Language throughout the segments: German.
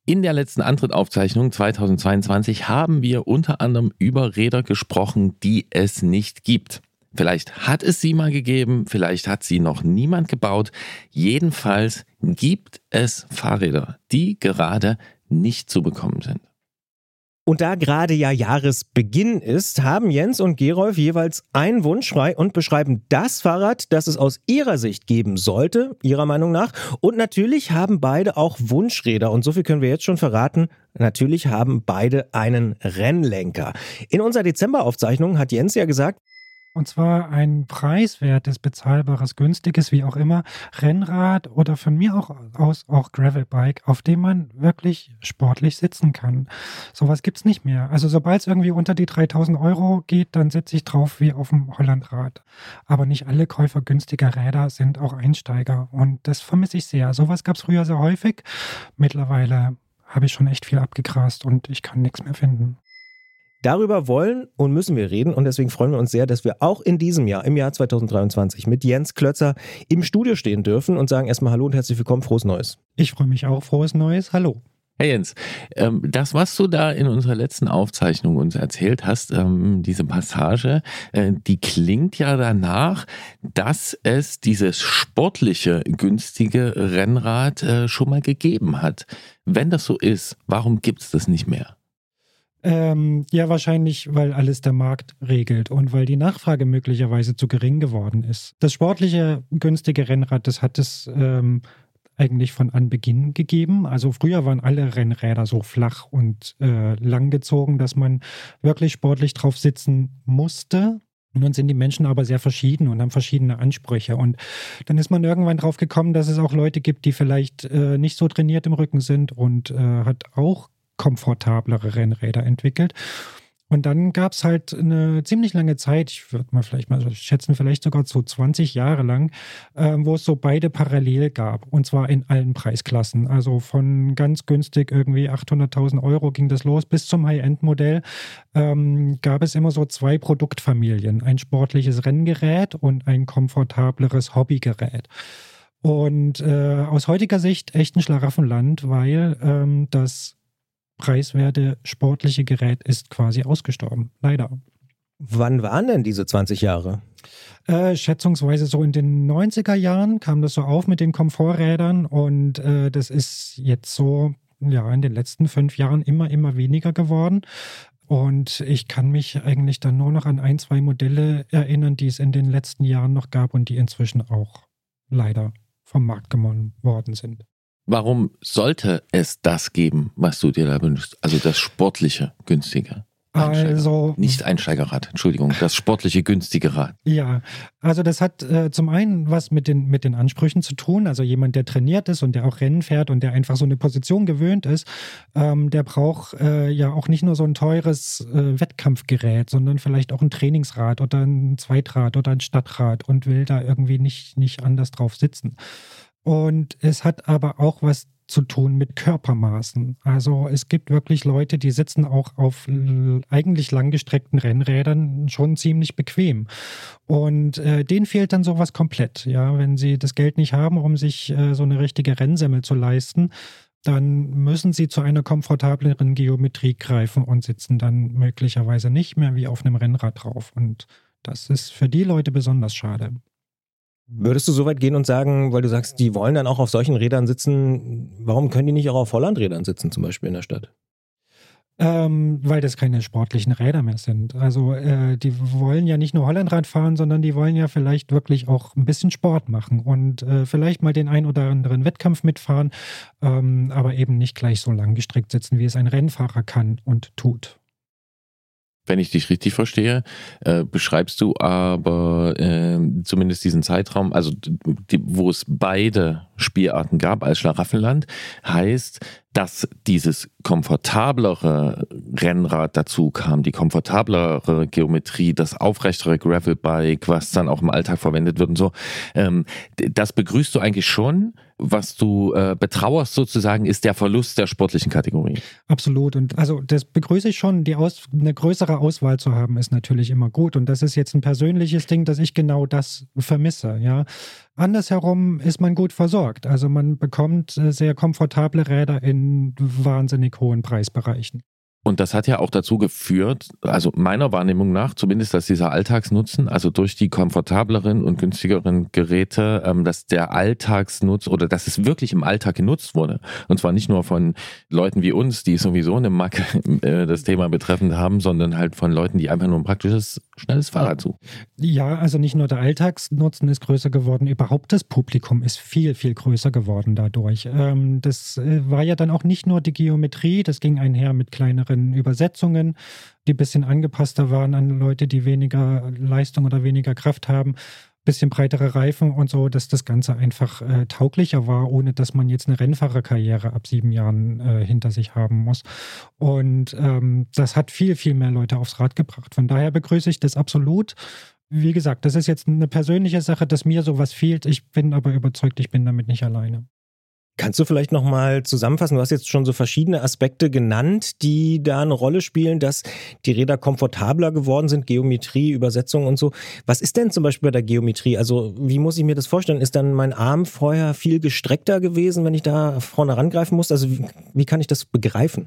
In der letzten Antrittaufzeichnung 2022 haben wir unter anderem über Räder gesprochen, die es nicht gibt. Vielleicht hat es sie mal gegeben, vielleicht hat sie noch niemand gebaut. Jedenfalls gibt es Fahrräder, die gerade nicht zu bekommen sind. Und da gerade ja Jahresbeginn ist, haben Jens und Gerolf jeweils einen Wunsch frei und beschreiben das Fahrrad, das es aus ihrer Sicht geben sollte, ihrer Meinung nach. Und natürlich haben beide auch Wunschräder. Und so viel können wir jetzt schon verraten. Natürlich haben beide einen Rennlenker. In unserer Dezemberaufzeichnung hat Jens ja gesagt, und zwar ein preiswertes, bezahlbares, günstiges, wie auch immer, Rennrad oder von mir auch Gravelbike, auf dem man wirklich sportlich sitzen kann. Sowas gibt's nicht mehr. Also sobald es irgendwie unter die 3.000 Euro geht, dann sitze ich drauf wie auf dem Hollandrad. Aber nicht alle Käufer günstiger Räder sind auch Einsteiger. Und das vermisse ich sehr. Sowas gab's früher sehr häufig. Mittlerweile habe ich schon echt viel abgegrast und ich kann nichts mehr finden. darüber wollen und müssen wir reden und deswegen freuen wir uns sehr, dass wir auch in diesem Jahr, im Jahr 2023, mit Jens Klötzer im Studio stehen dürfen und sagen erstmal Hallo und herzlich willkommen, frohes Neues. Ich freue mich auch, frohes Neues, hallo. Hey Jens, das, was du da in unserer letzten Aufzeichnung uns erzählt hast, diese Passage, die klingt ja danach, dass es dieses sportliche, günstige Rennrad schon mal gegeben hat. Wenn das so ist, warum gibt es das nicht mehr? Ja, wahrscheinlich, weil alles der Markt regelt und weil die Nachfrage möglicherweise zu gering geworden ist. Das sportliche, günstige Rennrad, das hat es eigentlich von Anbeginn gegeben. Also früher waren alle Rennräder so flach und langgezogen, dass man wirklich sportlich drauf sitzen musste. Und dann sind die Menschen aber sehr verschieden und haben verschiedene Ansprüche. Und dann ist man irgendwann drauf gekommen, dass es auch Leute gibt, die vielleicht nicht so trainiert im Rücken sind und hat auch komfortablere Rennräder entwickelt. Und dann gab es halt eine ziemlich lange Zeit, ich würde mal vielleicht mal schätzen, vielleicht sogar so 20 Jahre lang, wo es so beide parallel gab. Und zwar in allen Preisklassen. Also von ganz günstig irgendwie 800.000 Euro ging das los bis zum High-End-Modell. Gab es immer so zwei Produktfamilien. Ein sportliches Renngerät und ein komfortableres Hobbygerät. Und aus heutiger Sicht echt ein Schlaraffenland, weil das preiswerte sportliche Gerät ist quasi ausgestorben. Leider. Wann waren denn diese 20 Jahre? Schätzungsweise so in den 90er Jahren kam das so auf mit den Komforträdern und das ist jetzt so ja in den letzten 5 Jahren immer weniger geworden. Und ich kann mich eigentlich dann nur noch an 1, 2 Modelle erinnern, die es in den letzten Jahren noch gab und die inzwischen auch leider vom Markt genommen worden sind. Warum sollte es das geben, was du dir da wünschst? Also das sportliche, günstige. Also nicht Einsteigerrad, Entschuldigung, das sportliche, günstige Rad. Ja, also das hat zum einen was mit den Ansprüchen zu tun. Also jemand, der trainiert ist und der auch Rennen fährt und der einfach so eine Position gewöhnt ist, der braucht ja auch nicht nur so ein teures Wettkampfgerät, sondern vielleicht auch ein Trainingsrad oder ein Zweitrad oder ein Stadtrad und will da irgendwie nicht anders drauf sitzen. Und es hat aber auch was zu tun mit Körpermaßen. Also es gibt wirklich Leute, die sitzen auch auf eigentlich langgestreckten Rennrädern schon ziemlich bequem. Und denen fehlt dann sowas komplett. Ja, wenn sie das Geld nicht haben, um sich so eine richtige Rennsemmel zu leisten, dann müssen sie zu einer komfortableren Geometrie greifen und sitzen dann möglicherweise nicht mehr wie auf einem Rennrad drauf. Und das ist für die Leute besonders schade. Würdest du so weit gehen und sagen, weil du sagst, die wollen dann auch auf solchen Rädern sitzen, warum können die nicht auch auf Hollandrädern sitzen, zum Beispiel in der Stadt? Weil das keine sportlichen Räder mehr sind. Also die wollen ja nicht nur Hollandrad fahren, sondern die wollen ja vielleicht wirklich auch ein bisschen Sport machen und vielleicht mal den ein oder anderen Wettkampf mitfahren, aber eben nicht gleich so langgestreckt sitzen, wie es ein Rennfahrer kann und tut. Wenn ich dich richtig verstehe, beschreibst du aber zumindest diesen Zeitraum, also wo es beide Spielarten gab als Schlaraffenland, heißt, dass dieses komfortablere Rennrad dazu kam, die komfortablere Geometrie, das aufrechtere Gravelbike, was dann auch im Alltag verwendet wird und so. Das begrüßt du eigentlich schon. Was du betrauerst sozusagen, ist der Verlust der sportlichen Kategorie. Absolut. Und also das begrüße ich schon. Eine größere Auswahl zu haben, ist natürlich immer gut. Und das ist jetzt ein persönliches Ding, dass ich genau das vermisse. Ja, Andersherum ist man gut versorgt. Also man bekommt sehr komfortable Räder in wahnsinnig hohen Preisbereichen. Und das hat ja auch dazu geführt, also meiner Wahrnehmung nach, zumindest, dass dieser Alltagsnutzen, also durch die komfortableren und günstigeren Geräte, dass der Alltagsnutz oder dass es wirklich im Alltag genutzt wurde. Und zwar nicht nur von Leuten wie uns, die sowieso eine Macke das Thema betreffend haben, sondern halt von Leuten, die einfach nur ein praktisches, schnelles Fahrrad suchen. Ja, also nicht nur der Alltagsnutzen ist größer geworden, überhaupt das Publikum ist viel, viel größer geworden dadurch. Das war ja dann auch nicht nur die Geometrie, das ging einher mit kleineren Übersetzungen, die ein bisschen angepasster waren an Leute, die weniger Leistung oder weniger Kraft haben, bisschen breitere Reifen und so, dass das Ganze einfach tauglicher war, ohne dass man jetzt eine Rennfahrerkarriere ab 7 Jahren hinter sich haben muss. Und das hat viel, viel mehr Leute aufs Rad gebracht. Von daher begrüße ich das absolut. Wie gesagt, das ist jetzt eine persönliche Sache, dass mir sowas fehlt. Ich bin aber überzeugt, ich bin damit nicht alleine. Kannst du vielleicht nochmal zusammenfassen? Du hast jetzt schon so verschiedene Aspekte genannt, die da eine Rolle spielen, dass die Räder komfortabler geworden sind, Geometrie, Übersetzung und so. Was ist denn zum Beispiel bei der Geometrie? Also wie muss ich mir das vorstellen? Ist dann mein Arm vorher viel gestreckter gewesen, wenn ich da vorne rangreifen muss? Also wie kann ich das begreifen?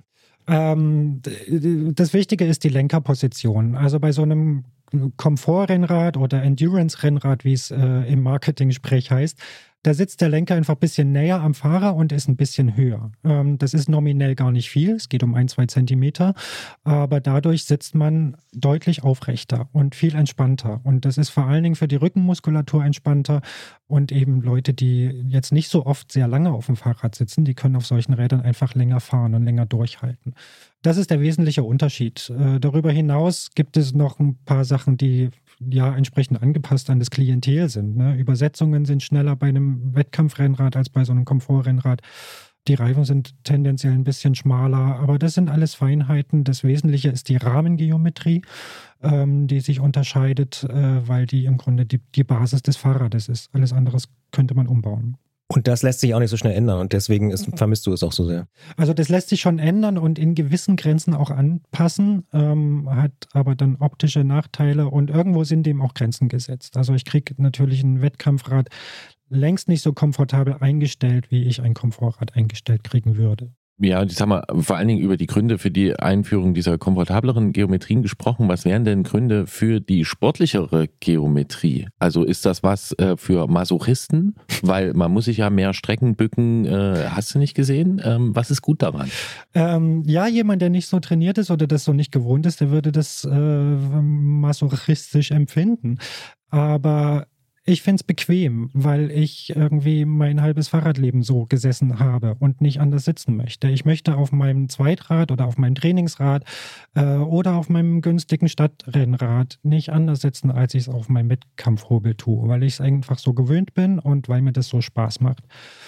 Das Wichtige ist die Lenkerposition. Also bei so einem Komfort-Rennrad oder Endurance-Rennrad, wie es im Marketing-Sprech heißt, da sitzt der Lenker einfach ein bisschen näher am Fahrer und ist ein bisschen höher. Das ist nominell gar nicht viel, es geht um 1-2 Zentimeter, aber dadurch sitzt man deutlich aufrechter und viel entspannter. Und das ist vor allen Dingen für die Rückenmuskulatur entspannter und eben Leute, die jetzt nicht so oft sehr lange auf dem Fahrrad sitzen, die können auf solchen Rädern einfach länger fahren und länger durchhalten. Das ist der wesentliche Unterschied. Darüber hinaus gibt es noch ein paar Sachen, die ja entsprechend angepasst an das Klientel sind. Ne? Übersetzungen sind schneller bei einem Wettkampfrennrad als bei so einem Komfortrennrad. Die Reifen sind tendenziell ein bisschen schmaler, aber das sind alles Feinheiten. Das Wesentliche ist die Rahmengeometrie, die sich unterscheidet, weil die im Grunde die Basis des Fahrrades ist. Alles andere könnte man umbauen. Und das lässt sich auch nicht so schnell ändern und deswegen vermisst du es auch so sehr. Also das lässt sich schon ändern und in gewissen Grenzen auch anpassen, hat aber dann optische Nachteile und irgendwo sind dem auch Grenzen gesetzt. Also ich kriege natürlich ein Wettkampfrad längst nicht so komfortabel eingestellt, wie ich ein Komfortrad eingestellt kriegen würde. Ja, jetzt haben wir vor allen Dingen über die Gründe für die Einführung dieser komfortableren Geometrien gesprochen. Was wären denn Gründe für die sportlichere Geometrie? Also ist das was für Masochisten? Weil man muss sich ja mehr strecken, bücken. Hast du nicht gesehen? Was ist gut daran? Ja, jemand, der nicht so trainiert ist oder das so nicht gewohnt ist, der würde das masochistisch empfinden. Aber ich finde es bequem, weil ich irgendwie mein halbes Fahrradleben so gesessen habe und nicht anders sitzen möchte. Ich möchte auf meinem Zweitrad oder auf meinem Trainingsrad oder auf meinem günstigen Stadtrennrad nicht anders sitzen, als ich es auf meinem Wettkampfhobel tue, weil ich es einfach so gewöhnt bin und weil mir das so Spaß macht.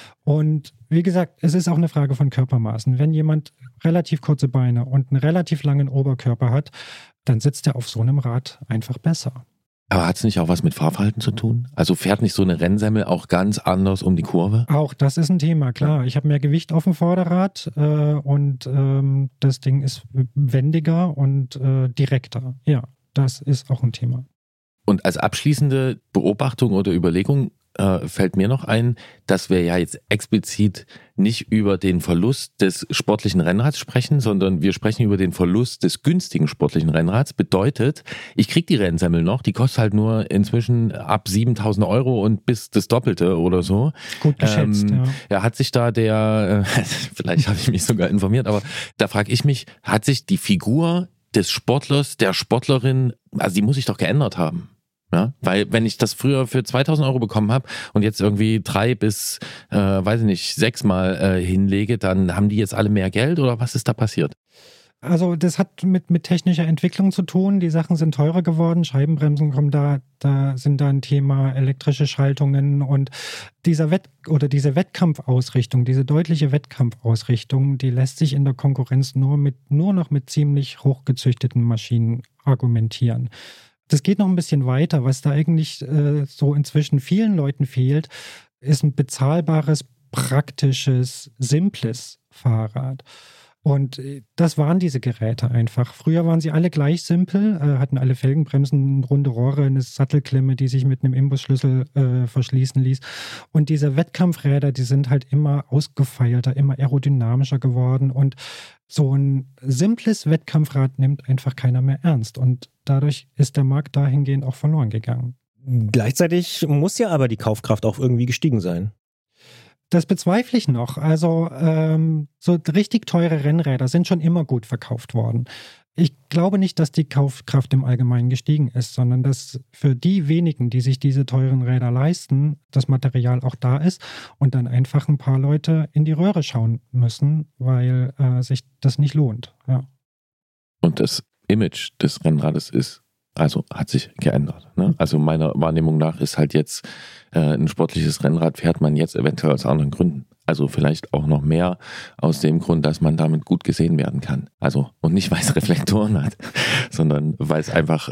Und wie gesagt, es ist auch eine Frage von Körpermaßen. Wenn jemand relativ kurze Beine und einen relativ langen Oberkörper hat, dann sitzt er auf so einem Rad einfach besser. Aber hat es nicht auch was mit Fahrverhalten zu tun? Also fährt nicht so eine Rennsemmel auch ganz anders um die Kurve? Auch das ist ein Thema, klar. Ich habe mehr Gewicht auf dem Vorderrad und das Ding ist wendiger und direkter. Ja, das ist auch ein Thema. Und als abschließende Beobachtung oder Überlegung fällt mir noch ein, dass wir ja jetzt explizit nicht über den Verlust des sportlichen Rennrads sprechen, sondern wir sprechen über den Verlust des günstigen sportlichen Rennrads. Bedeutet, ich kriege die Rennsemmel noch, die kostet halt nur inzwischen ab 7.000 € und bis das Doppelte oder so. Gut geschätzt, ja. Ja, hat sich da vielleicht habe ich mich sogar informiert, aber da frage ich mich, hat sich die Figur des Sportlers, der Sportlerin, also die muss sich doch geändert haben? Ja, weil wenn ich das früher für 2.000 € bekommen habe und jetzt irgendwie 3 bis, 6 Mal hinlege, dann haben die jetzt alle mehr Geld oder was ist da passiert? Also das hat mit technischer Entwicklung zu tun. Die Sachen sind teurer geworden, Scheibenbremsen kommen da sind da ein Thema, elektrische Schaltungen und diese Wettkampfausrichtung, diese deutliche Wettkampfausrichtung, die lässt sich in der Konkurrenz nur noch mit ziemlich hochgezüchteten Maschinen argumentieren. Das geht noch ein bisschen weiter. Was da eigentlich so inzwischen vielen Leuten fehlt, ist ein bezahlbares, praktisches, simples Fahrrad. Und das waren diese Geräte einfach. Früher waren sie alle gleich simpel, hatten alle Felgenbremsen, runde Rohre, eine Sattelklemme, die sich mit einem Imbusschlüssel verschließen ließ. Und diese Wettkampfräder, die sind halt immer ausgefeilter, immer aerodynamischer geworden. Und so ein simples Wettkampfrad nimmt einfach keiner mehr ernst. Und dadurch ist der Markt dahingehend auch verloren gegangen. Gleichzeitig muss ja aber die Kaufkraft auch irgendwie gestiegen sein. Das bezweifle ich noch. Also so richtig teure Rennräder sind schon immer gut verkauft worden. Ich glaube nicht, dass die Kaufkraft im Allgemeinen gestiegen ist, sondern dass für die wenigen, die sich diese teuren Räder leisten, das Material auch da ist und dann einfach ein paar Leute in die Röhre schauen müssen, weil sich das nicht lohnt. Ja. Und das Image des Rennrades hat sich geändert. Ne? Also meiner Wahrnehmung nach ist halt jetzt ein sportliches Rennrad fährt man jetzt eventuell aus anderen Gründen. Also vielleicht auch noch mehr aus dem Grund, dass man damit gut gesehen werden kann. Also und nicht, weil es Reflektoren hat, sondern weil es einfach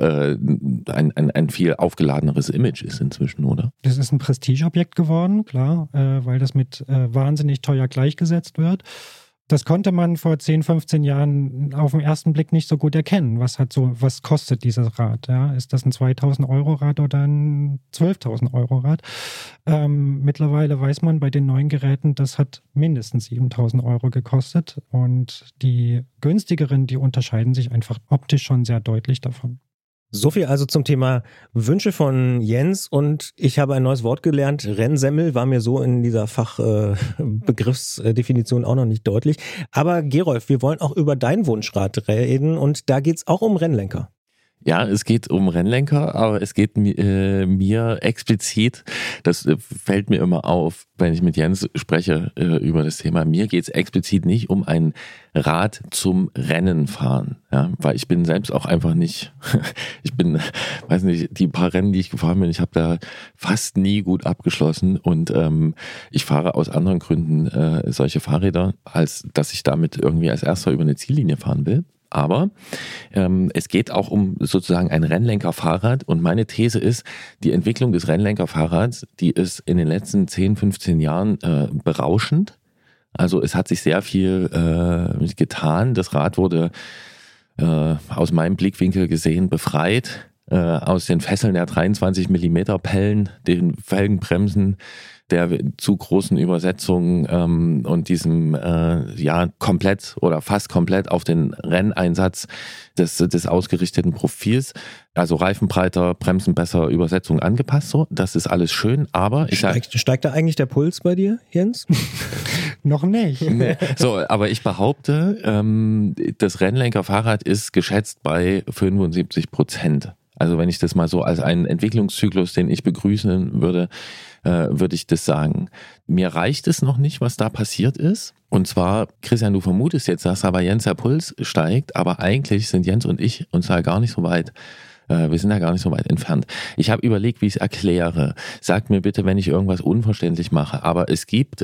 ein viel aufgeladeneres Image ist inzwischen, oder? Das ist ein Prestigeobjekt geworden, klar, weil das mit wahnsinnig teuer gleichgesetzt wird. Das konnte man vor 10, 15 Jahren auf den ersten Blick nicht so gut erkennen. Was kostet dieses Rad? Ja? Ist das ein 2.000 Euro Rad oder ein 12.000 Euro Rad? Mittlerweile weiß man bei den neuen Geräten, das hat mindestens 7.000 Euro gekostet. Und die günstigeren, die unterscheiden sich einfach optisch schon sehr deutlich davon. So viel also zum Thema Wünsche von Jens und ich habe ein neues Wort gelernt. Rennsemmel war mir so in dieser Fachbegriffsdefinition auch noch nicht deutlich. Aber Gerolf, wir wollen auch über dein Wunschrad reden und da geht's auch um Rennlenker. Ja, es geht um Rennlenker, aber es geht mir explizit, das fällt mir immer auf, wenn ich mit Jens spreche über das Thema, mir geht es explizit nicht um ein Rad zum Rennen fahren, ja, weil ich bin selbst auch einfach nicht, weiß nicht, die paar Rennen, die ich gefahren bin, ich habe da fast nie gut abgeschlossen und ich fahre aus anderen Gründen solche Fahrräder, als dass ich damit irgendwie als Erster über eine Ziellinie fahren will. Aber es geht auch um sozusagen ein Rennlenkerfahrrad und meine These ist, die Entwicklung des Rennlenkerfahrrads, die ist in den letzten 10, 15 Jahren berauschend. Also es hat sich sehr viel getan. Das Rad wurde aus meinem Blickwinkel gesehen befreit aus den Fesseln der 23 mm Pellen, den Felgenbremsen, der zu großen Übersetzungen und diesem komplett oder fast komplett auf den Renneinsatz des ausgerichteten Profils. Also Reifen breiter, Bremsen besser, Übersetzung angepasst. So, das ist alles schön, aber steigt da eigentlich der Puls bei dir, Jens? Noch nicht. So, aber ich behaupte, das Rennlenkerfahrrad ist geschätzt bei 75%. Also wenn ich das mal so als einen Entwicklungszyklus, den ich begrüßen würde, würde ich das sagen. Mir reicht es noch nicht, was da passiert ist. Und zwar, Christian, du vermutest jetzt, dass aber Jens der Puls steigt, aber eigentlich sind Jens und ich uns da gar nicht so weit. Wir sind da gar nicht so weit entfernt. Ich habe überlegt, wie ich es erkläre. Sagt mir bitte, wenn ich irgendwas unverständlich mache. Aber es gibt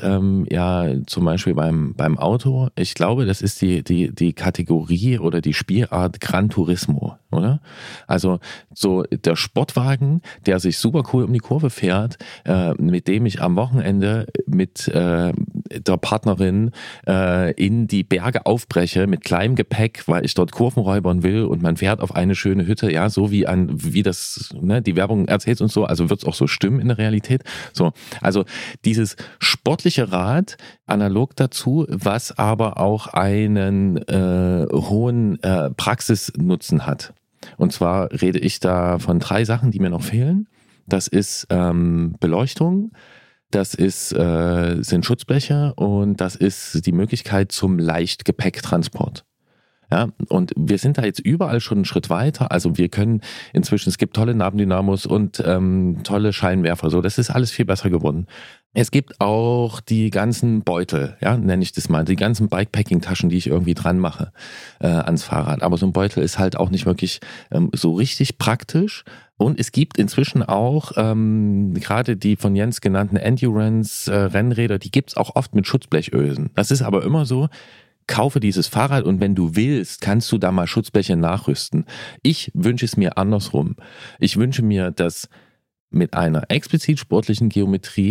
zum Beispiel beim Auto, ich glaube, das ist die Kategorie oder die Spielart Gran Turismo, oder? Also so der Sportwagen, der sich super cool um die Kurve fährt, mit dem ich am Wochenende mit der Partnerin in die Berge aufbreche mit kleinem Gepäck, weil ich dort Kurven räubern will und man fährt auf eine schöne Hütte, ja, so wie das, ne, die Werbung erzählt und so, also wird es auch so stimmen in der Realität. So, also dieses sportliche Rad analog dazu, was aber auch einen hohen Praxisnutzen hat. Und zwar rede ich da von 3 Sachen, die mir noch fehlen. Das ist Beleuchtung, das sind Schutzbleche und das ist die Möglichkeit zum Leichtgepäcktransport. Ja, und wir sind da jetzt überall schon einen Schritt weiter. Also wir können inzwischen, es gibt tolle Nabendynamos und tolle Scheinwerfer. So, das ist alles viel besser geworden. Es gibt auch die ganzen Beutel, ja, nenne ich das mal, die ganzen Bikepacking-Taschen, die ich irgendwie dran mache ans Fahrrad. Aber so ein Beutel ist halt auch nicht wirklich so richtig praktisch. Und es gibt inzwischen auch gerade die von Jens genannten Endurance-Rennräder, die gibt's auch oft mit Schutzblechösen. Das ist aber immer so, kaufe dieses Fahrrad und wenn du willst, kannst du da mal Schutzbleche nachrüsten. Ich wünsche es mir andersrum. Ich wünsche mir, dass mit einer explizit sportlichen Geometrie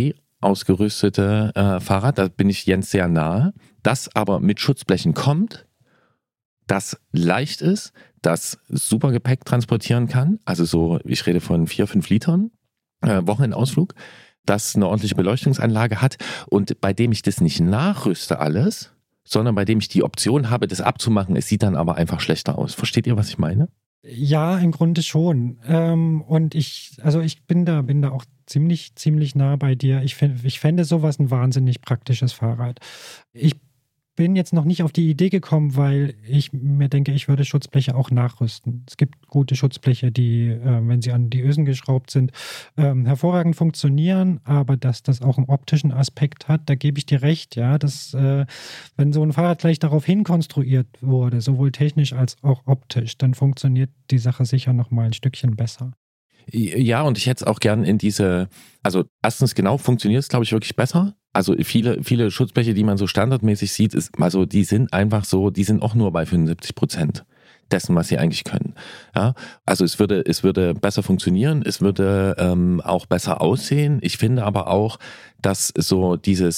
ausgerüstete Fahrrad, da bin ich Jens sehr nahe, das aber mit Schutzblechen kommt, das leicht ist, das super Gepäck transportieren kann, also so, ich rede von 4-5 Litern, Wochenendausflug, das eine ordentliche Beleuchtungsanlage hat und bei dem ich das nicht nachrüste alles, sondern bei dem ich die Option habe, das abzumachen, es sieht dann aber einfach schlechter aus. Versteht ihr, was ich meine? Ja, im Grunde schon. Und ich bin da auch ziemlich nah bei dir. Ich fände sowas ein wahnsinnig praktisches Fahrrad. Ich bin jetzt noch nicht auf die Idee gekommen, weil ich mir denke, ich würde Schutzbleche auch nachrüsten. Es gibt gute Schutzbleche, die, wenn sie an die Ösen geschraubt sind, hervorragend funktionieren, aber dass das auch einen optischen Aspekt hat, da gebe ich dir recht, ja, dass wenn so ein Fahrrad gleich darauf hin konstruiert wurde, sowohl technisch als auch optisch, dann funktioniert die Sache sicher noch mal ein Stückchen besser. Ja, und ich hätte es auch gern in also erstens genau, funktioniert es, glaube ich, wirklich besser. Also viele Schutzbleche, die man so standardmäßig sieht, die sind einfach so, die sind auch nur bei 75% dessen, was sie eigentlich können. Ja, also es würde besser funktionieren, es würde auch besser aussehen. Ich finde aber auch, dass so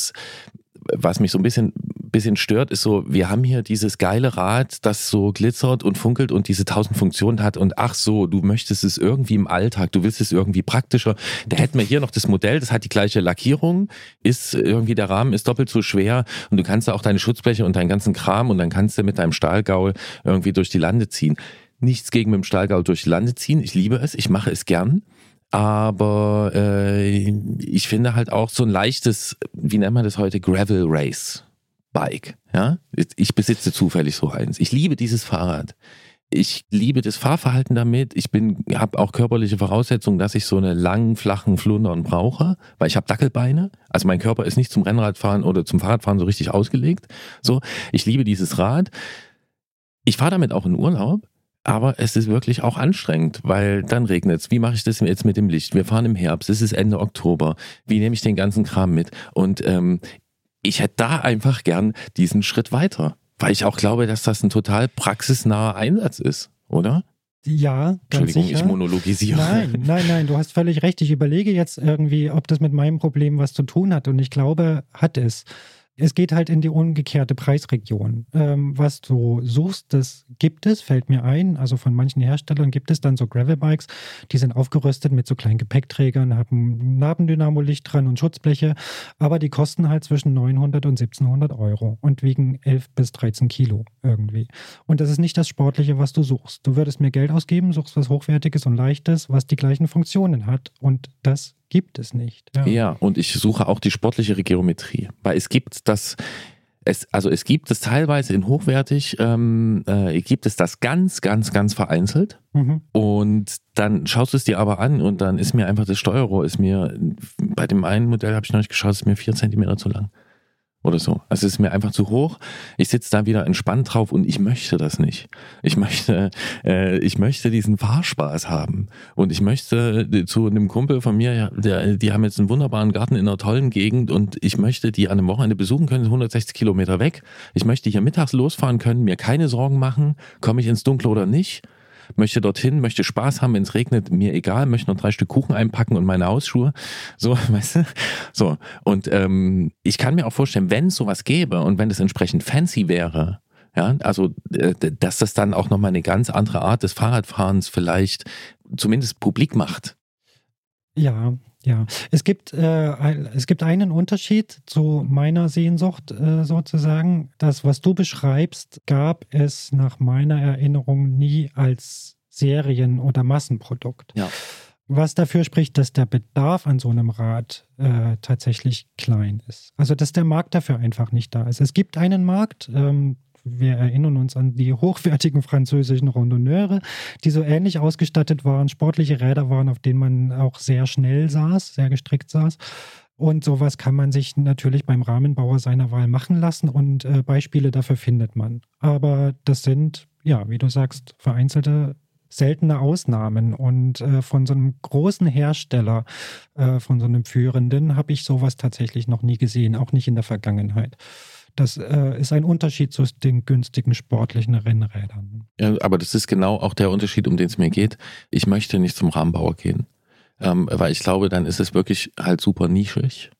was mich so ein bisschen stört, ist so, wir haben hier dieses geile Rad, das so glitzert und funkelt und diese 1000 Funktionen hat und ach so, du möchtest es irgendwie im Alltag, du willst es irgendwie praktischer. Da hätten wir hier noch das Modell, das hat die gleiche Lackierung, der Rahmen ist doppelt so schwer und du kannst da auch deine Schutzbleche und deinen ganzen Kram und dann kannst du mit deinem Stahlgaul irgendwie durch die Lande ziehen. Nichts gegen mit dem Stahlgaul durch die Lande ziehen, ich liebe es, ich mache es gern. Aber ich finde halt auch so ein leichtes, wie nennt man das heute, Gravel Race Bike. Ja? Ich besitze zufällig so eins. Ich liebe dieses Fahrrad. Ich liebe das Fahrverhalten damit. Ich habe auch körperliche Voraussetzungen, dass ich so eine langen, flachen Flundern brauche, weil ich habe Dackelbeine. Also mein Körper ist nicht zum Rennradfahren oder zum Fahrradfahren so richtig ausgelegt. So, ich liebe dieses Rad. Ich fahre damit auch in Urlaub. Aber es ist wirklich auch anstrengend, weil dann regnet es. Wie mache ich das jetzt mit dem Licht? Wir fahren im Herbst, es ist Ende Oktober. Wie nehme ich den ganzen Kram mit? Und ich hätte da einfach gern diesen Schritt weiter, weil ich auch glaube, dass das ein total praxisnaher Einsatz ist, oder? Ja, ganz sicher. Entschuldigung, ich monologisiere. Nein, du hast völlig recht. Ich überlege jetzt irgendwie, ob das mit meinem Problem was zu tun hat und ich glaube, hat es. Es geht halt in die umgekehrte Preisregion. Was du suchst, das gibt es, fällt mir ein. Also von manchen Herstellern gibt es dann so Gravelbikes, die sind aufgerüstet mit so kleinen Gepäckträgern, haben ein Nabendynamo-Licht dran und Schutzbleche, aber die kosten halt zwischen 900 und 1700 Euro und wiegen 11 bis 13 Kilo irgendwie. Und das ist nicht das Sportliche, was du suchst. Du würdest mehr Geld ausgeben, suchst was Hochwertiges und Leichtes, was die gleichen Funktionen hat und das gibt es nicht. Ja, und ich suche auch die sportliche Geometrie, weil es gibt es gibt es teilweise in hochwertig, gibt es das ganz, ganz, ganz vereinzelt. Und dann schaust du es dir aber an und dann ist mir einfach das Steuerrohr, bei dem einen Modell habe ich noch nicht geschaut, ist mir 4 Zentimeter zu lang. Oder so. Also es ist mir einfach zu hoch. Ich sitze da wieder entspannt drauf und ich möchte das nicht. Ich möchte diesen Fahrspaß haben. Und ich möchte zu einem Kumpel von mir, die haben jetzt einen wunderbaren Garten in einer tollen Gegend und ich möchte die an einem Wochenende besuchen können, 160 Kilometer weg. Ich möchte hier mittags losfahren können, mir keine Sorgen machen, komme ich ins Dunkle oder nicht. Möchte dorthin, möchte Spaß haben, wenn es regnet, mir egal, möchte noch 3 Stück Kuchen einpacken und meine Hausschuhe. So, weißt du? So. Und ich kann mir auch vorstellen, wenn es sowas gäbe und wenn es entsprechend fancy wäre, ja, also dass das dann auch nochmal eine ganz andere Art des Fahrradfahrens vielleicht zumindest publik macht. Ja. Es gibt einen Unterschied zu meiner Sehnsucht sozusagen. Das, was du beschreibst, gab es nach meiner Erinnerung nie als Serien- oder Massenprodukt. Ja. Was dafür spricht, dass der Bedarf an so einem Rad tatsächlich klein ist. Also, dass der Markt dafür einfach nicht da ist. Es gibt einen Markt, wir erinnern uns an die hochwertigen französischen Randonneure, die so ähnlich ausgestattet waren, sportliche Räder waren, auf denen man auch sehr schnell saß, sehr gestrickt saß. Und sowas kann man sich natürlich beim Rahmenbauer seiner Wahl machen lassen und Beispiele dafür findet man. Aber das sind, ja, wie du sagst, vereinzelte, seltene Ausnahmen. Und von so einem großen Hersteller, von so einem führenden, habe ich sowas tatsächlich noch nie gesehen, auch nicht in der Vergangenheit. Das ist ein Unterschied zu den günstigen sportlichen Rennrädern. Ja, aber das ist genau auch der Unterschied, um den es mir geht. Ich möchte nicht zum Rahmenbauer gehen, weil ich glaube, dann ist es wirklich halt super nischig.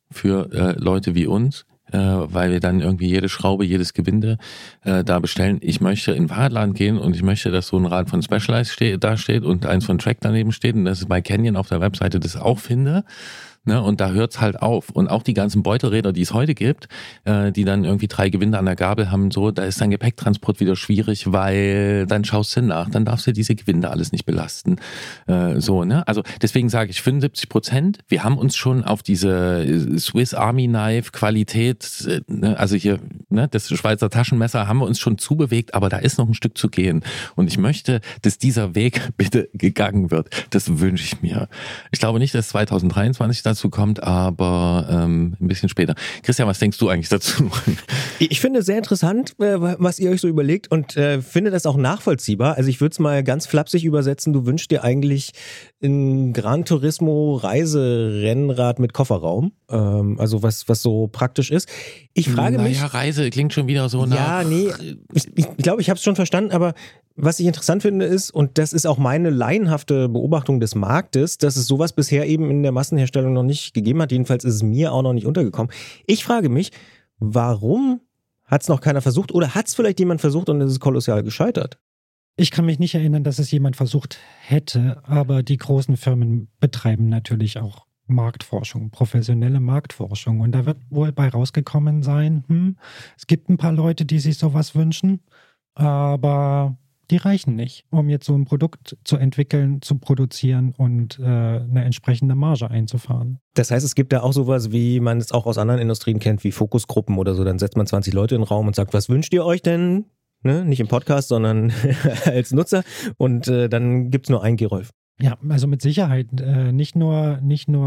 für Leute wie uns, weil wir dann irgendwie jede Schraube, jedes Gewinde da bestellen. Ich möchte in den Fahrradladen gehen und ich möchte, dass so ein Rad von Specialized da steht und eins von Trek daneben steht und dass ich bei Canyon auf der Webseite das auch finde. Ne, und da hört's halt auf. Und auch die ganzen Beutelräder, die es heute gibt, die dann irgendwie 3 Gewinde an der Gabel haben, so, da ist dein Gepäcktransport wieder schwierig, weil dann schaust du nach, dann darfst du diese Gewinde alles nicht belasten. So, ne? Also deswegen sage ich 75%. Wir haben uns schon auf diese Swiss Army Knife Qualität, also hier, ne, das Schweizer Taschenmesser, haben wir uns schon zubewegt, aber da ist noch ein Stück zu gehen. Und ich möchte, dass dieser Weg bitte gegangen wird. Das wünsche ich mir. Ich glaube nicht, dass 2023 dazu kommt, aber ein bisschen später. Christian, was denkst du eigentlich dazu? Ich finde es sehr interessant, was ihr euch so überlegt und finde das auch nachvollziehbar. Also ich würde es mal ganz flapsig übersetzen. Du wünschst dir eigentlich ein Gran Turismo Reiserennrad mit Kofferraum. Also was so praktisch ist. Ich frage mich... Ja, Reise klingt schon wieder so nach... Ja, nee, ich glaube, ich habe es schon verstanden, aber was ich interessant finde ist, und das ist auch meine laienhafte Beobachtung des Marktes, dass es sowas bisher eben in der Massenherstellung noch nicht gegeben hat. Jedenfalls ist es mir auch noch nicht untergekommen. Ich frage mich, warum hat es noch keiner versucht oder hat es vielleicht jemand versucht und es ist kolossal gescheitert? Ich kann mich nicht erinnern, dass es jemand versucht hätte, aber die großen Firmen betreiben natürlich auch Marktforschung, professionelle Marktforschung. Und da wird wohl bei rausgekommen sein, es gibt ein paar Leute, die sich sowas wünschen, aber die reichen nicht, um jetzt so ein Produkt zu entwickeln, zu produzieren und eine entsprechende Marge einzufahren. Das heißt, es gibt da auch sowas, wie man es auch aus anderen Industrien kennt, wie Fokusgruppen oder so. Dann setzt man 20 Leute in den Raum und sagt, was wünscht ihr euch denn? Ne? Nicht im Podcast, sondern als Nutzer. Und dann gibt's nur einen Gerolf. Ja, also mit Sicherheit. Nicht nur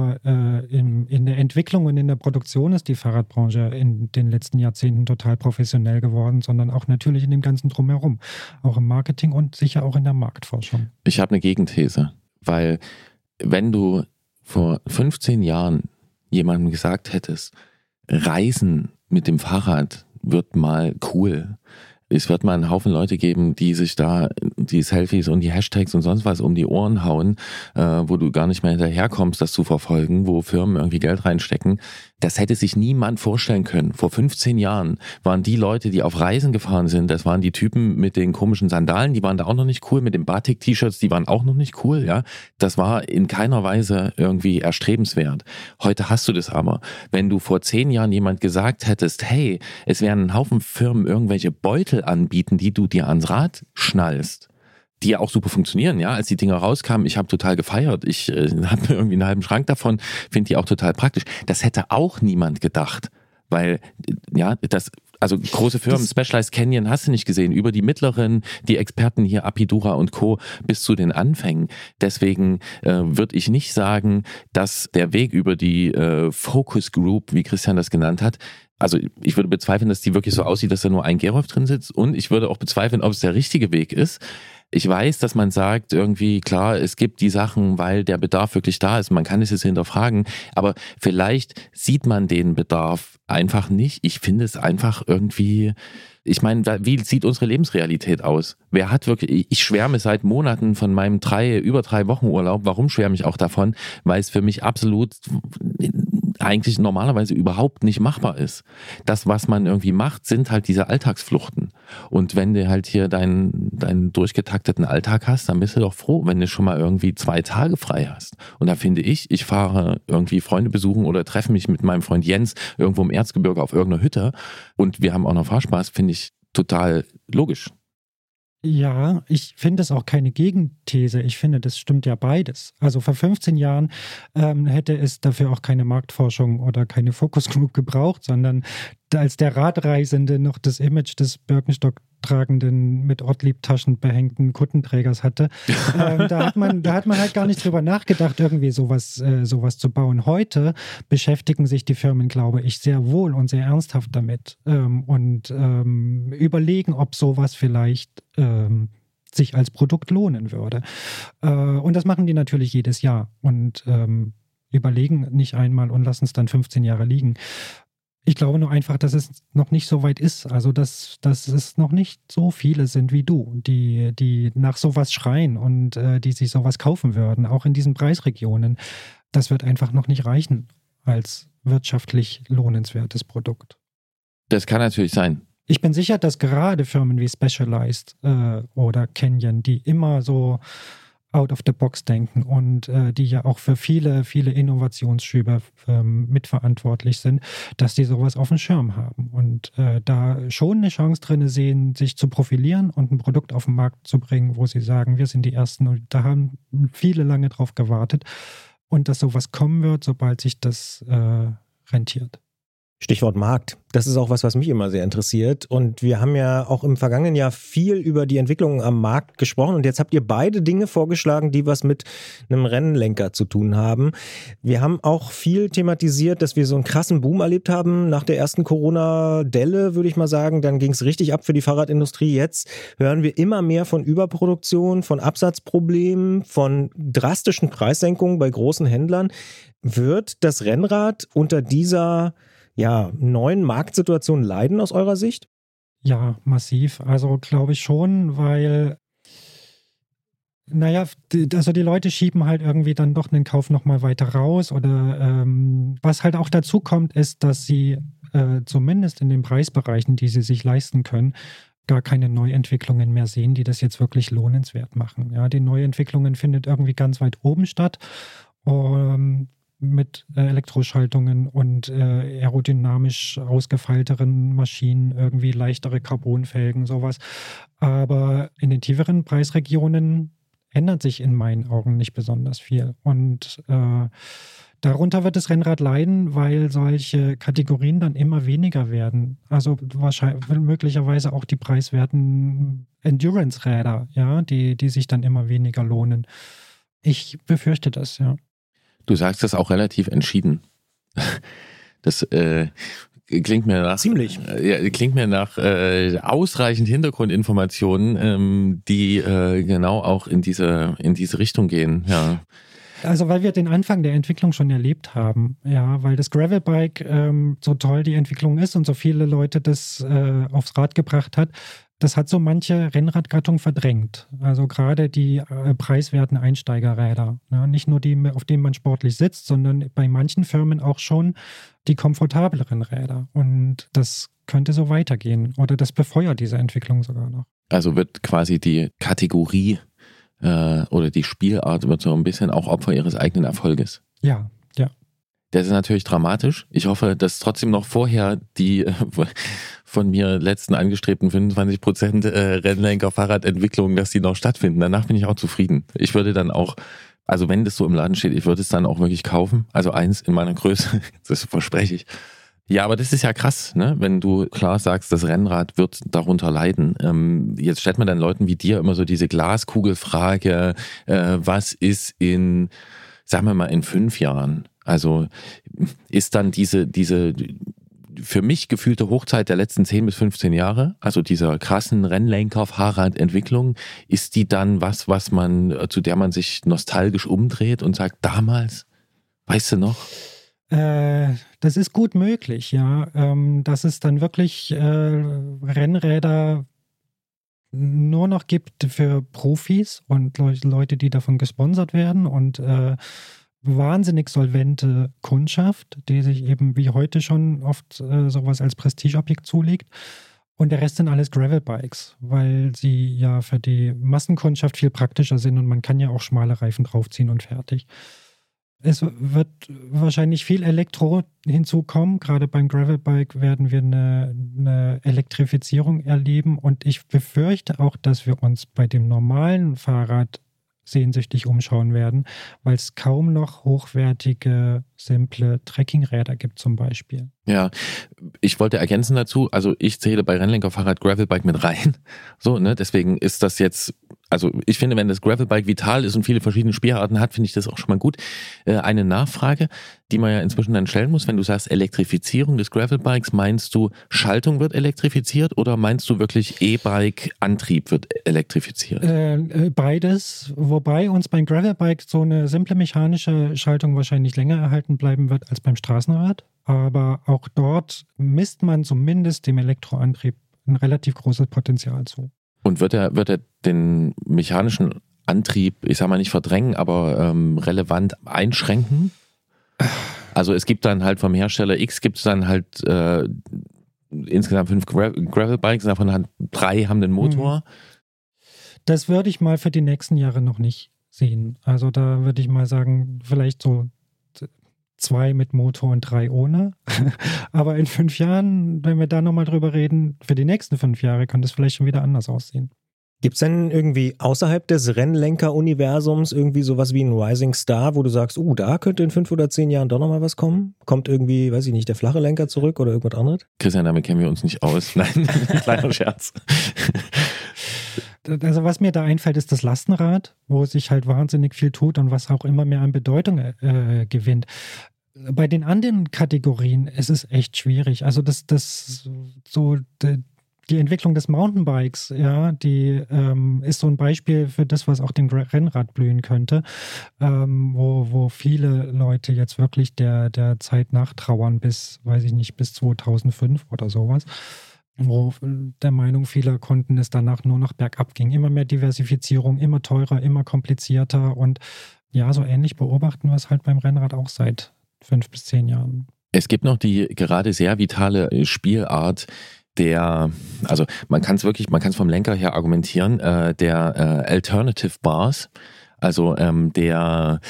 in der Entwicklung und in der Produktion ist die Fahrradbranche in den letzten Jahrzehnten total professionell geworden, sondern auch natürlich in dem ganzen Drumherum. Auch im Marketing und sicher auch in der Marktforschung. Ich habe eine Gegenthese, weil wenn du vor 15 Jahren jemandem gesagt hättest, Reisen mit dem Fahrrad wird mal cool, es wird mal einen Haufen Leute geben, die sich da die Selfies und die Hashtags und sonst was um die Ohren hauen, wo du gar nicht mehr hinterherkommst, das zu verfolgen, wo Firmen irgendwie Geld reinstecken. Das hätte sich niemand vorstellen können. Vor 15 Jahren waren die Leute, die auf Reisen gefahren sind, das waren die Typen mit den komischen Sandalen, die waren da auch noch nicht cool, mit den Batik-T-Shirts, die waren auch noch nicht cool, ja. Das war in keiner Weise irgendwie erstrebenswert. Heute hast du das aber. Wenn du vor 10 Jahren jemand gesagt hättest, hey, es werden ein Haufen Firmen irgendwelche Beutel anbieten, die du dir ans Rad schnallst, die ja auch super funktionieren, ja, als die Dinger rauskamen, ich habe total gefeiert, ich habe mir irgendwie einen halben Schrank davon, finde die auch total praktisch. Das hätte auch niemand gedacht, weil, ja, also große Firmen, Specialized Canyon hast du nicht gesehen, über die mittleren, die Experten hier, Apidura und Co. bis zu den Anfängen. Deswegen würde ich nicht sagen, dass der Weg über die Focus Group, wie Christian das genannt hat, also ich würde bezweifeln, dass die wirklich so aussieht, dass da nur ein Gerolf drin sitzt, und ich würde auch bezweifeln, ob es der richtige Weg ist. Ich weiß, dass man sagt, irgendwie, klar, es gibt die Sachen, weil der Bedarf wirklich da ist. Man kann es jetzt hinterfragen, aber vielleicht sieht man den Bedarf einfach nicht. Ich finde es einfach irgendwie, ich meine, wie sieht unsere Lebensrealität aus? Wer hat wirklich, ich schwärme seit Monaten von meinem über 3 Wochen Urlaub. Warum schwärme ich auch davon? Weil es für mich absolut eigentlich normalerweise überhaupt nicht machbar ist. Das, was man irgendwie macht, sind halt diese Alltagsfluchten. Und wenn du halt hier deinen durchgetakteten Alltag hast, dann bist du doch froh, wenn du schon mal irgendwie 2 Tage frei hast. Und da finde ich fahre irgendwie Freunde besuchen oder treffe mich mit meinem Freund Jens irgendwo im Erzgebirge auf irgendeiner Hütte und wir haben auch noch Fahrspaß, finde ich total logisch. Ja, ich finde es auch keine Gegenthese. Ich finde, das stimmt ja beides. Also vor 15 Jahren hätte es dafür auch keine Marktforschung oder keine Focus Group gebraucht, sondern als der Radreisende noch das Image des Birkenstock-tragenden, mit Ortlieb-Taschen behängten Kuttenträgers hatte, da hat man halt gar nicht drüber nachgedacht, irgendwie sowas zu bauen. Heute beschäftigen sich die Firmen, glaube ich, sehr wohl und sehr ernsthaft damit und überlegen, ob sowas vielleicht sich als Produkt lohnen würde. Und das machen die natürlich jedes Jahr und überlegen nicht einmal und lassen es dann 15 Jahre liegen. Ich glaube nur einfach, dass es noch nicht so weit ist. Also, dass es noch nicht so viele sind wie du, die nach sowas schreien und die sich sowas kaufen würden, auch in diesen Preisregionen. Das wird einfach noch nicht reichen als wirtschaftlich lohnenswertes Produkt. Das kann natürlich sein. Ich bin sicher, dass gerade Firmen wie Specialized oder Canyon, die immer so out of the box denken und die ja auch für viele, viele Innovationsschübe mitverantwortlich sind, dass die sowas auf dem Schirm haben und da schon eine Chance drin sehen, sich zu profilieren und ein Produkt auf den Markt zu bringen, wo sie sagen, wir sind die Ersten, und da haben viele lange drauf gewartet und dass sowas kommen wird, sobald sich das rentiert. Stichwort Markt. Das ist auch was mich immer sehr interessiert. Und wir haben ja auch im vergangenen Jahr viel über die Entwicklungen am Markt gesprochen. Und jetzt habt ihr beide Dinge vorgeschlagen, die was mit einem Rennlenker zu tun haben. Wir haben auch viel thematisiert, dass wir so einen krassen Boom erlebt haben nach der ersten Corona-Delle, würde ich mal sagen. Dann ging es richtig ab für die Fahrradindustrie. Jetzt hören wir immer mehr von Überproduktion, von Absatzproblemen, von drastischen Preissenkungen bei großen Händlern. Wird das Rennrad unter dieser neuen Marktsituation leiden aus eurer Sicht? Ja, massiv. Also glaube ich schon, weil also die Leute schieben halt irgendwie dann doch den Kauf nochmal weiter raus oder was halt auch dazu kommt, ist, dass sie zumindest in den Preisbereichen, die sie sich leisten können, gar keine Neuentwicklungen mehr sehen, die das jetzt wirklich lohnenswert machen. Ja, die Neuentwicklungen findet irgendwie ganz weit oben statt. Mit Elektroschaltungen und aerodynamisch ausgefeilteren Maschinen, irgendwie leichtere Carbonfelgen, sowas. Aber in den tieferen Preisregionen ändert sich in meinen Augen nicht besonders viel. Und darunter wird das Rennrad leiden, weil solche Kategorien dann immer weniger werden. Also wahrscheinlich möglicherweise auch die preiswerten Endurance-Räder, ja, die sich dann immer weniger lohnen. Ich befürchte das, ja. Du sagst das auch relativ entschieden. Das klingt mir nach ausreichend Hintergrundinformationen, die genau auch in diese Richtung gehen. Ja. Also weil wir den Anfang der Entwicklung schon erlebt haben, ja, weil das Gravelbike so toll die Entwicklung ist und so viele Leute das aufs Rad gebracht hat. Das hat so manche Rennradgattung verdrängt. Also gerade die preiswerten Einsteigerräder. Ja, nicht nur die, auf denen man sportlich sitzt, sondern bei manchen Firmen auch schon die komfortableren Räder. Und das könnte so weitergehen. Oder das befeuert diese Entwicklung sogar noch. Also wird quasi die Kategorie oder die Spielart wird so ein bisschen auch Opfer ihres eigenen Erfolges. Ja, ja. Das ist natürlich dramatisch. Ich hoffe, dass trotzdem noch vorher die von mir letzten angestrebten 25% Rennlenker-Fahrradentwicklung, dass die noch stattfinden. Danach bin ich auch zufrieden. Ich würde dann auch, also wenn das so im Laden steht, ich würde es dann auch wirklich kaufen. Also eins in meiner Größe, das verspreche ich. Ja, aber das ist ja krass, ne? Wenn du klar sagst, das Rennrad wird darunter leiden. Jetzt stellt man dann Leuten wie dir immer so diese Glaskugelfrage, was ist in, sagen wir mal, in 5 Jahren? Also ist dann diese für mich gefühlte Hochzeit der letzten 10 bis 15 Jahre, also dieser krassen Rennlenker-Fahrradentwicklung, ist die dann was man, zu der man sich nostalgisch umdreht und sagt, damals, weißt du noch? Das ist gut möglich, ja. Dass es dann wirklich Rennräder nur noch gibt für Profis und Leute, die davon gesponsert werden und wahnsinnig solvente Kundschaft, die sich eben wie heute schon oft sowas als Prestigeobjekt zulegt. Und der Rest sind alles Gravelbikes, weil sie ja für die Massenkundschaft viel praktischer sind und man kann ja auch schmale Reifen draufziehen und fertig. Es wird wahrscheinlich viel Elektro hinzukommen. Gerade beim Gravelbike werden wir eine Elektrifizierung erleben und ich befürchte auch, dass wir uns bei dem normalen Fahrrad sehnsüchtig umschauen werden, weil es kaum noch hochwertige, simple Trekkingräder gibt zum Beispiel. Ja, ich wollte ergänzen dazu, also ich zähle bei Rennlenkerfahrrad Gravelbike mit rein. So, ne, deswegen ist das jetzt, also ich finde, wenn das Gravelbike vital ist und viele verschiedene Spielarten hat, finde ich das auch schon mal gut. Eine Nachfrage, die man ja inzwischen dann stellen muss, wenn du sagst Elektrifizierung des Gravelbikes, meinst du Schaltung wird elektrifiziert oder meinst du wirklich E-Bike-Antrieb wird elektrifiziert? Beides, wobei uns beim Gravelbike so eine simple mechanische Schaltung wahrscheinlich länger erhalten bleiben wird als beim Straßenrad. Aber auch dort misst man zumindest dem Elektroantrieb ein relativ großes Potenzial zu. Und wird er den mechanischen Antrieb, ich sag mal nicht verdrängen, aber relevant einschränken? Also es gibt dann halt vom Hersteller X gibt es dann halt insgesamt 5 Gravel-Bikes, davon 3 haben den Motor. Das würde ich mal für die nächsten Jahre noch nicht sehen. Also da würde ich mal sagen, vielleicht so 2 mit Motor und 3 ohne. Aber in 5 Jahren, wenn wir da nochmal drüber reden, für die nächsten 5 Jahre kann das vielleicht schon wieder anders aussehen. Gibt es denn irgendwie außerhalb des Rennlenker-Universums irgendwie sowas wie ein Rising Star, wo du sagst, da könnte in 5 oder 10 Jahren doch nochmal was kommen? Kommt irgendwie, weiß ich nicht, der flache Lenker zurück oder irgendwas anderes? Christian, damit kennen wir uns nicht aus. Nein, kleiner Scherz. Also was mir da einfällt, ist das Lastenrad, wo sich halt wahnsinnig viel tut und was auch immer mehr an Bedeutung gewinnt. Bei den anderen Kategorien ist es echt schwierig. Also die Entwicklung des Mountainbikes, ja, die ist so ein Beispiel für das, was auch dem Rennrad blühen könnte, wo viele Leute jetzt wirklich der Zeit nachtrauern bis 2005 oder sowas, wo der Meinung vieler Kunden es danach nur noch bergab ging. Immer mehr Diversifizierung, immer teurer, immer komplizierter und ja, so ähnlich beobachten wir es halt beim Rennrad auch seit 5 bis 10 Jahren. Es gibt noch die gerade sehr vitale Spielart, also man kann es vom Lenker her argumentieren, der Alternative Bars, also der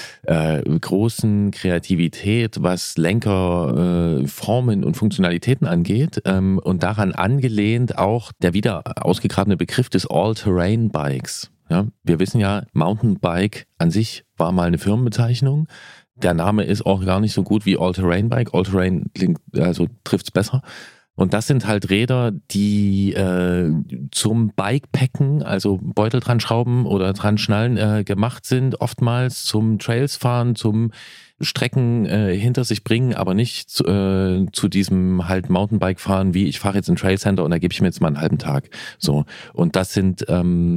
großen Kreativität, was Lenker, Formen und Funktionalitäten angeht, und daran angelehnt auch der wieder ausgegrabene Begriff des All-Terrain-Bikes. Ja, wir wissen ja, Mountainbike an sich war mal eine Firmenbezeichnung. Der Name ist auch gar nicht so gut wie All-Terrain-Bike. All-Terrain trifft's besser. Und das sind halt Räder, die zum Bikepacken, also Beutel dran schrauben oder dran schnallen, gemacht sind, oftmals zum Trailsfahren, zum Strecken hinter sich bringen, aber nicht zu diesem halt Mountainbike-Fahren, wie ich fahre jetzt in Trailcenter und da gebe ich mir jetzt mal einen halben Tag. So. Und das sind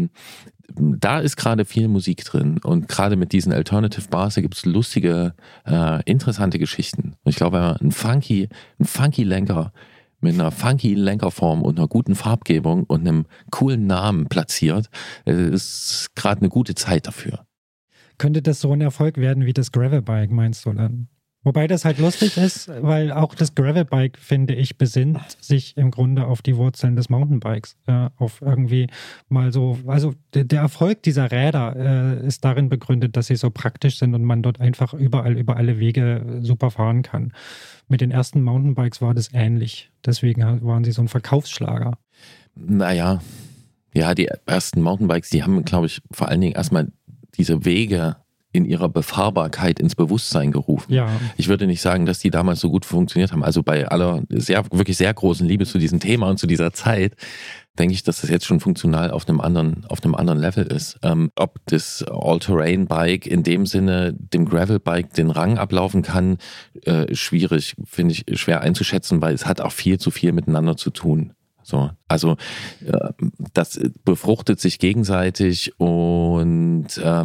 da ist gerade viel Musik drin und gerade mit diesen Alternative Bars, da gibt es lustige, interessante Geschichten. Und ich glaube, ein funky Lenker mit einer funky Lenkerform und einer guten Farbgebung und einem coolen Namen platziert, ist gerade eine gute Zeit dafür. Könnte das so ein Erfolg werden wie das Gravelbike, meinst du dann? Wobei das halt lustig ist, weil auch das Gravelbike, finde ich, besinnt sich im Grunde auf die Wurzeln des Mountainbikes. Ja, auf irgendwie mal so, also der Erfolg dieser Räder ist darin begründet, dass sie so praktisch sind und man dort einfach überall über alle Wege super fahren kann. Mit den ersten Mountainbikes war das ähnlich. Deswegen waren sie so ein Verkaufsschlager. Naja, ja, die ersten Mountainbikes, die haben, glaube ich, vor allen Dingen erstmal diese Wege in ihrer Befahrbarkeit ins Bewusstsein gerufen. Ja. Ich würde nicht sagen, dass die damals so gut funktioniert haben. Also bei aller wirklich sehr großen Liebe zu diesem Thema und zu dieser Zeit, denke ich, dass das jetzt schon funktional auf einem anderen Level ist. Ob das All-Terrain-Bike in dem Sinne dem Gravel-Bike den Rang ablaufen kann, schwierig, finde ich schwer einzuschätzen, weil es hat auch viel zu viel miteinander zu tun. So, also das befruchtet sich gegenseitig und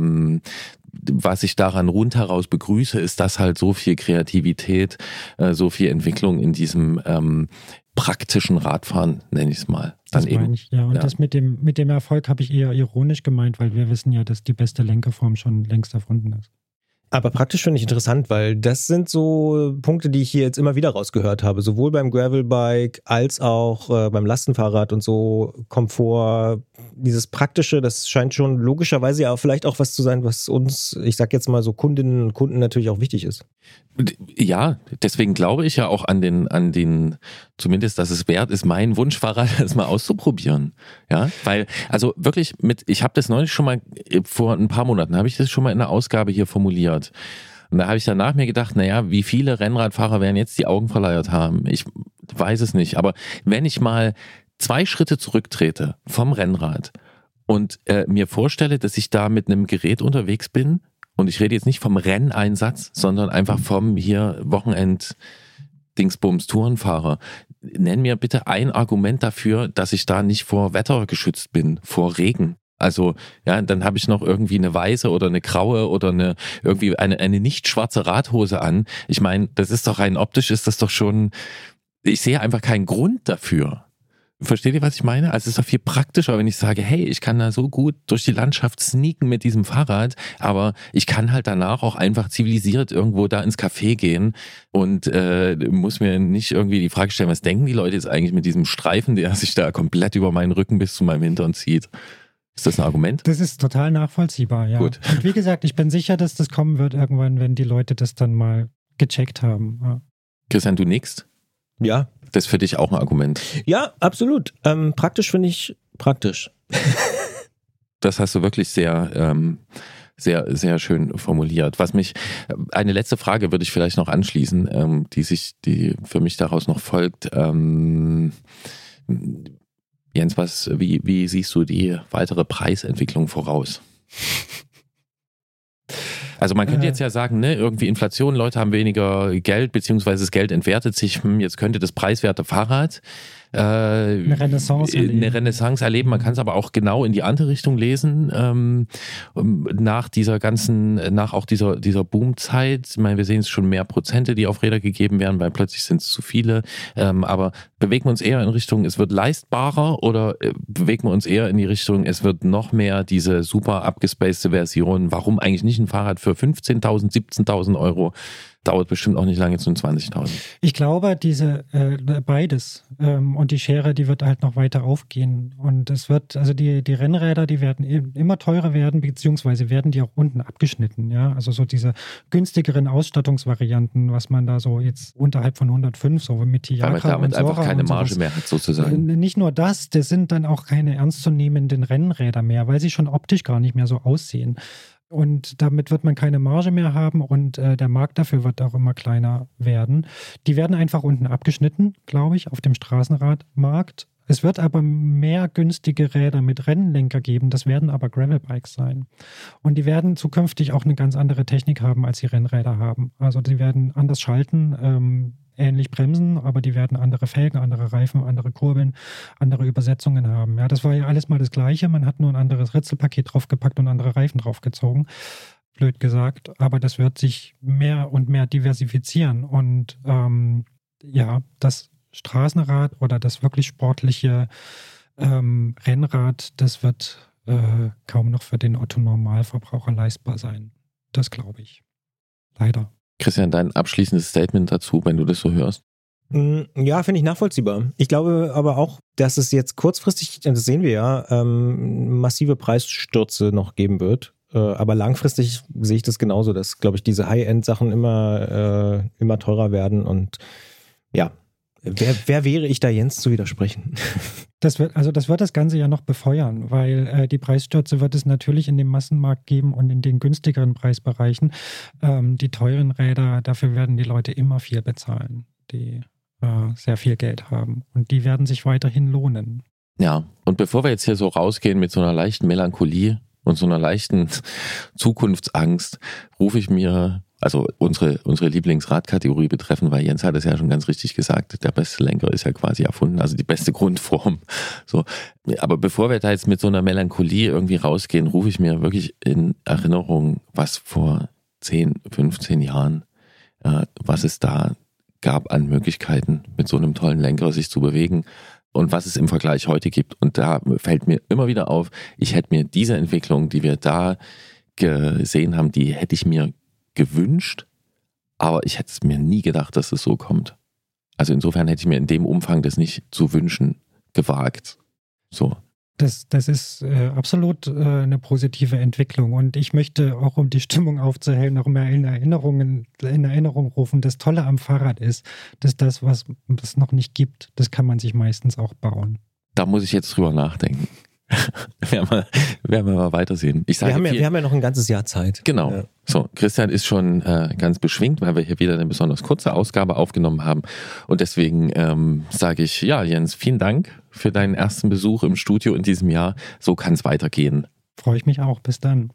was ich daran rundheraus begrüße, ist, dass halt so viel Kreativität, so viel Entwicklung in diesem praktischen Radfahren, nenne ich es mal. Das meine ich, ja. Und das mit dem Erfolg habe ich eher ironisch gemeint, weil wir wissen ja, dass die beste Lenkerform schon längst erfunden ist. Aber praktisch finde ich interessant, weil das sind so Punkte, die ich hier jetzt immer wieder rausgehört habe. Sowohl beim Gravelbike als auch beim Lastenfahrrad und so Komfort. Dieses Praktische, das scheint schon logischerweise ja vielleicht auch was zu sein, was uns, ich sag jetzt mal so Kundinnen und Kunden natürlich auch wichtig ist. Ja, deswegen glaube ich ja auch an den, zumindest, dass es wert ist, mein Wunschfahrrad das mal auszuprobieren. Ja, weil, also wirklich ich habe das neulich schon mal, vor ein paar Monaten habe ich das schon mal in einer Ausgabe hier formuliert. Und da habe ich danach mir gedacht, naja, wie viele Rennradfahrer werden jetzt die Augen verleiert haben? Ich weiß es nicht, aber wenn ich mal 2 Schritte zurücktrete vom Rennrad und mir vorstelle, dass ich da mit einem Gerät unterwegs bin, und ich rede jetzt nicht vom Renneinsatz, sondern einfach vom hier Wochenend-Dingsbums-Tourenfahrer. Nenn mir bitte ein Argument dafür, dass ich da nicht vor Wetter geschützt bin, vor Regen. Also, ja, dann habe ich noch irgendwie eine weiße oder eine graue oder eine nicht schwarze Radhose an. Ich meine, das ist doch rein optisch, ist das doch schon, ich sehe einfach keinen Grund dafür, Versteht ihr, was ich meine? Also es ist doch viel praktischer, wenn ich sage, hey, ich kann da so gut durch die Landschaft sneaken mit diesem Fahrrad, aber ich kann halt danach auch einfach zivilisiert irgendwo da ins Café gehen und muss mir nicht irgendwie die Frage stellen, was denken die Leute jetzt eigentlich mit diesem Streifen, der sich da komplett über meinen Rücken bis zu meinem Hintern zieht. Ist das ein Argument? Das ist total nachvollziehbar, ja. Gut. Und wie gesagt, ich bin sicher, dass das kommen wird irgendwann, wenn die Leute das dann mal gecheckt haben. Ja. Christian, du nickst? Ja. Das ist für dich auch ein Argument. Ja, absolut. Praktisch finde ich praktisch. Das hast du wirklich sehr, sehr schön formuliert. Eine letzte Frage würde ich vielleicht noch anschließen, die für mich daraus noch folgt. Jens, wie siehst du die weitere Preisentwicklung voraus? Also man könnte jetzt ja sagen, ne, irgendwie Inflation, Leute haben weniger Geld, beziehungsweise das Geld entwertet sich, jetzt könnte das preiswerte Fahrrad eine Renaissance erleben. Man kann es aber auch genau in die andere Richtung lesen. Nach dieser Boomzeit, ich meine, wir sehen es schon mehr Prozente, die auf Räder gegeben werden, weil plötzlich sind es zu viele. Aber bewegen wir uns eher in Richtung, es wird leistbarer, oder bewegen wir uns eher in die Richtung, es wird noch mehr diese super abgespacede Version? Warum eigentlich nicht ein Fahrrad für 15.000, 17.000 Euro? Dauert bestimmt auch nicht lange zu 20.000. Ich glaube, beides. Und die Schere, die wird halt noch weiter aufgehen. Und es wird, also die Rennräder, die werden immer teurer werden, beziehungsweise werden die auch unten abgeschnitten. Ja, also so diese günstigeren Ausstattungsvarianten, was man da so jetzt unterhalb von 105, so mit Tiagra weil man damit und Sora einfach keine und Marge sowas. mehr hat, sozusagen. Nicht nur das sind dann auch keine ernstzunehmenden Rennräder mehr, weil sie schon optisch gar nicht mehr so aussehen. Und damit wird man keine Marge mehr haben und der Markt dafür wird auch immer kleiner werden. Die werden einfach unten abgeschnitten, glaube ich, auf dem Straßenradmarkt. Es wird aber mehr günstige Räder mit Rennlenker geben. Das werden aber Gravelbikes sein. Und die werden zukünftig auch eine ganz andere Technik haben, als die Rennräder haben. Also die werden anders schalten, ähnlich bremsen, aber die werden andere Felgen, andere Reifen, andere Kurbeln, andere Übersetzungen haben. Ja, das war ja alles mal das Gleiche. Man hat nur ein anderes Ritzelpaket draufgepackt und andere Reifen draufgezogen. Blöd gesagt. Aber das wird sich mehr und mehr diversifizieren. Und das Straßenrad oder das wirklich sportliche Rennrad, das wird kaum noch für den Otto-Normalverbraucher leistbar sein. Das glaube ich. Leider. Christian, dein abschließendes Statement dazu, wenn du das so hörst? Ja, finde ich nachvollziehbar. Ich glaube aber auch, dass es jetzt kurzfristig, das sehen wir ja, massive Preisstürze noch geben wird. Aber langfristig sehe ich das genauso, dass, glaube ich, diese High-End-Sachen immer teurer werden. Und ja, wer wäre ich da, Jens zu widersprechen? Das wird das Ganze ja noch befeuern, weil die Preisstürze wird es natürlich in dem Massenmarkt geben und in den günstigeren Preisbereichen. Die teuren Räder, dafür werden die Leute immer viel bezahlen, die sehr viel Geld haben. Und die werden sich weiterhin lohnen. Ja, und bevor wir jetzt hier so rausgehen mit so einer leichten Melancholie und so einer leichten Zukunftsangst, rufe ich mir, also unsere Lieblingsradkategorie betreffen, weil Jens hat es ja schon ganz richtig gesagt, der beste Lenker ist ja quasi erfunden, also die beste Grundform. So, aber bevor wir da jetzt mit so einer Melancholie irgendwie rausgehen, rufe ich mir wirklich in Erinnerung, was vor 10, 15 Jahren, was es da gab an Möglichkeiten, mit so einem tollen Lenker sich zu bewegen und was es im Vergleich heute gibt. Und da fällt mir immer wieder auf, ich hätte mir diese Entwicklung, die wir da gesehen haben, die hätte ich mir gewünscht, aber ich hätte es mir nie gedacht, dass es so kommt. Also insofern hätte ich mir in dem Umfang das nicht zu wünschen gewagt. So. Das ist absolut eine positive Entwicklung und ich möchte auch, um die Stimmung aufzuhellen, noch mehr in Erinnerung rufen. Das Tolle am Fahrrad ist, dass das, was es noch nicht gibt, das kann man sich meistens auch bauen. Da muss ich jetzt drüber nachdenken. werden wir mal weitersehen. Wir haben ja noch ein ganzes Jahr Zeit. Genau. Ja. So, Christian ist schon ganz beschwingt, weil wir hier wieder eine besonders kurze Ausgabe aufgenommen haben. Und deswegen sage ich, ja, Jens, vielen Dank für deinen ersten Besuch im Studio in diesem Jahr. So kann es weitergehen. Freue ich mich auch. Bis dann.